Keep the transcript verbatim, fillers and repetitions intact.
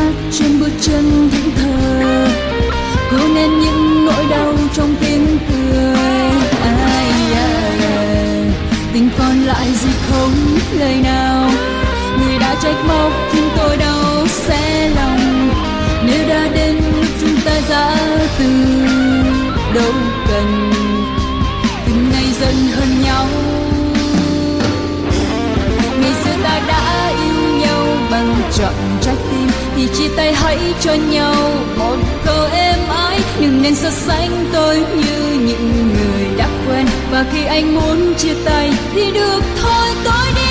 mắt trên bước chân thẫn thờ, cố nén những nỗi đau trong tiếng cười. Ai à, tình còn lại gì không lời nào, người đã trách móc khiến tôi đau xé lòng. Nếu đã đến lúc chúng ta giã từ, đâu cần từng ngày giận hơn nhau. Ngày xưa ta đã yêu nhau bằng trọn trái tim, thì chia tay hãy cho nhau một câu êm ái. Đừng nên so sánh tôi như những người đã quen, và khi anh muốn chia tay thì được thôi tôi đi.